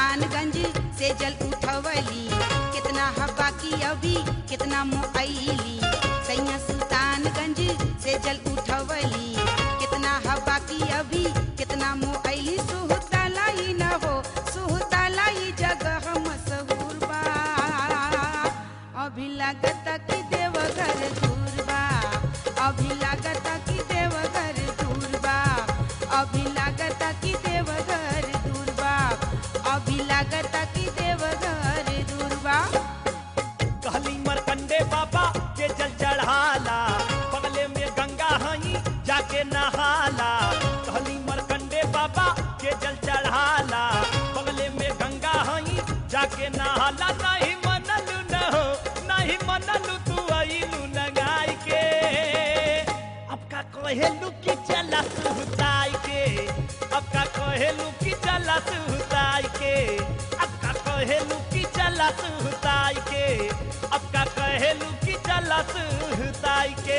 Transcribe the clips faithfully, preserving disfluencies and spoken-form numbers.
सुल्तानगंज से जल उठवली, कितना हवा की अभी कितना मोहली। सैया सुल्तानगंज से जल उठवली, कितना हवा की अभी कितना मोहली। सुहताला ही न हो सुहताला ही जगह मशहूर बा, अभी लागता कि देवघर दूर बा, अभी लागता कि देवघर दूर बा, अभी लागता कि देवघर दूर बा, अभी लागता कि देवघर दूर बा। कहली मरकंडे बाबा के जल चढ़ाला, बगले में गंगा हई जाके नहाला। कहली मरकंडे बाबा के जल चढ़ाला, बगले में गंगा हई जाके नहाला। नहीं मनलू न हो नहीं मनलू तू अइलू नगाई के, अब का कहेलू कि चला सुताई के, अब का कहेलू कि चला सुताई के, अब का कहेलू कि चला सुताई के, अब का कहेलू कि चला सुताई के।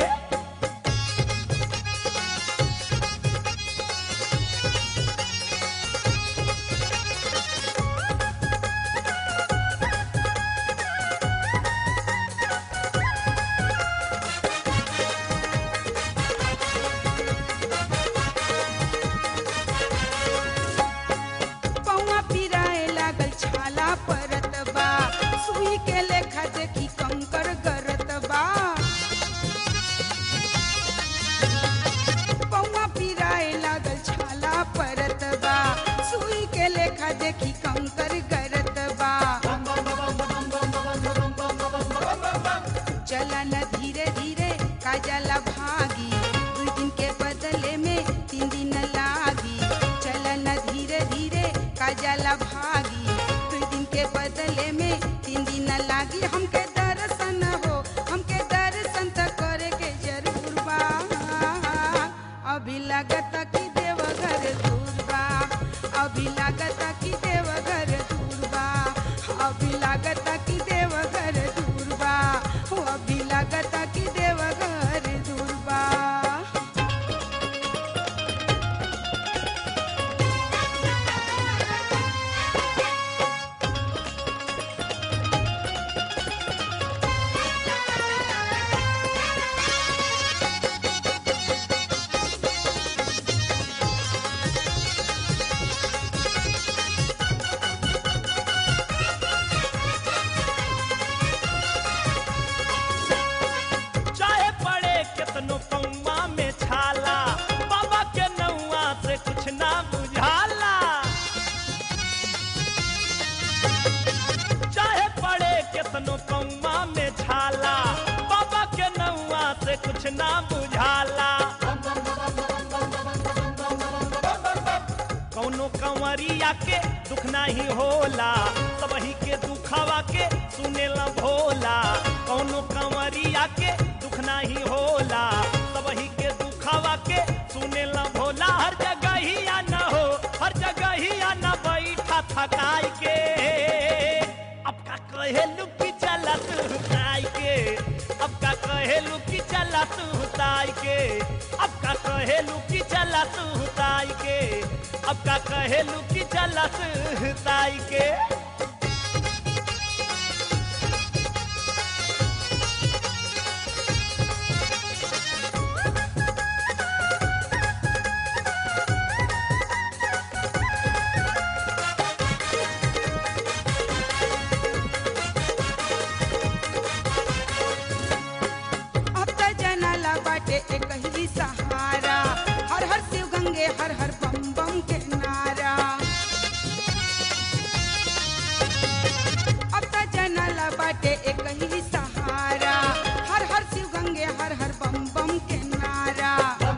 पौवा पिराए लागल छाला परत बा, सुई के लेखा देखी कंकर गरत बा। पौवा पिराए लागल छाला परत बा, सुई के लेखा देखी कंकर गरत बा। चलन धीरे धीरे काजला भागी, दू दिन के बदले में तीन दिन लागी। चलन धीरे धीरे काजला भागी, दू दिन के बदले में तीन दिन लागी। हमके दर्शन हो हमके दर्शन त करे के जरूर बा, अभी लागता कि देवघर दूर बा, अभी लागता कि देवघर दूर बा, अभी लागता कि देवघर दूर बा, हो अभी लागता कि देवघर दूर बा। चाहे पड़े कितनो पौवा में छाला, बाबा के नौआ से कुछ ना बुझाला। चाहे पड़े कितनो पौवा में छाला, बाबा के नौआ से कुछ ना बुझाला। कौनो कंवरिया के दुख नहीं होला, सबही के दुखावा के सुनेला भोला। कौनो कंवरिया के दुख नहीं होला, सबही के दुखावा के सुनेला भोला। हर जगह ही न हो हर जगह ही न बैठा थकाई के, अब का कहेलू कि चला सुताई के, अब का कहेलू कि चला सुताई के, अब का कहेलू कि चला सुताई के, अब का कहेलू कि चला सुताई के। अब त जनाला बाटे एक ही सहारा, हर हर शिव गंगे हर हर बम बम के नारा। अब त जनाला बाटे एक ही सहारा, हर हर शिव गंगे हर हर बम बम के नारा।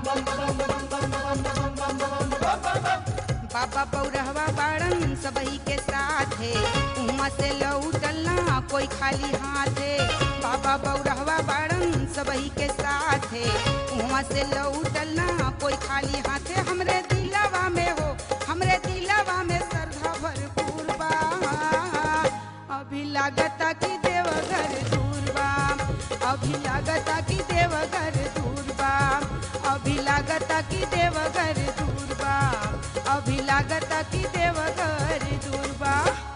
बाबा बौरहवा बाड़न सबही के साथ है, उहाँ से लौटल ना कोई खाली हाथ है। बाबा बौरहवा बाड़न सबही के साथ है, उहाँ से लौटल ना कोई खाली हाथ है। हमरे दिलवा में हो हमरे दिलवा में श्रद्धा भरपूर बा, अभी लागता कि देवघर दूर बा, अभी लागता कि देवघर दूर बा, अभी लागता कि देवघर दूर बा, अभी लागता कि देवघर दूर बा।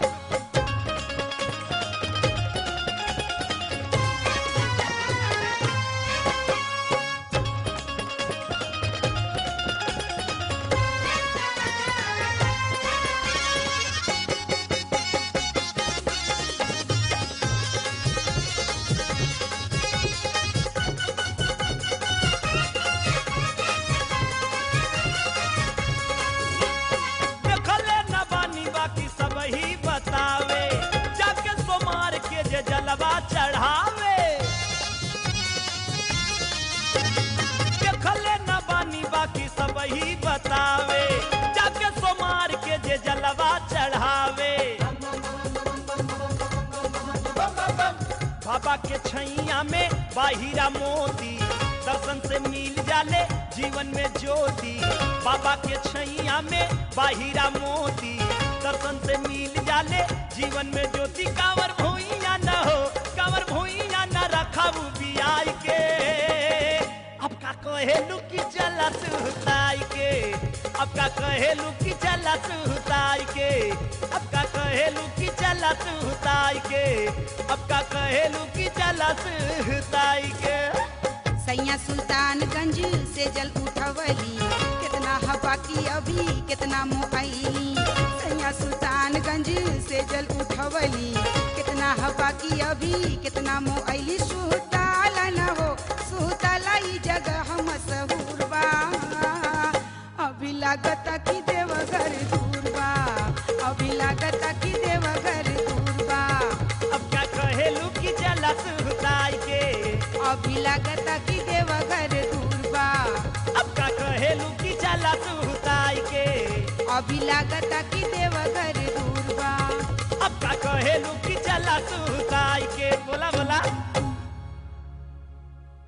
छैया में बाहिरा मोती दर्शन से मिल जाले जीवन में ज्योति। बाबा के छैया में बाहिरा मोती दर्शन से मिल जाले जीवन में ज्योति। कांवर भूइया न हो कांवर भूइया न रखाऊ बियाई के अब का कहेलू की चला सुताई के अब का कहेलू की चला सुताई के अब का कहेलू की चला सुताई के अब का कहेलू की चला सुताई के। सैया सुल्तानगंज से जल उठवली कितना हवा की अभी कितना मोहली। सैया सुल्तानगंज से जल उठवली कितना हवा की अभी कितना मोहली। सुताला न हो सुताला ई जगह मशहूर बा अभी लागता की देवघर दूर बा अभी लागता की देवघर दूर बा। अब का कहेलू की चला सुताई के अभी लागता की देवघर दूर बा अब का कहेलू की चला सुताई के अभी लागता की देवघर दूर बा। अब का कहेलू की चला सुताई के बोला बोला।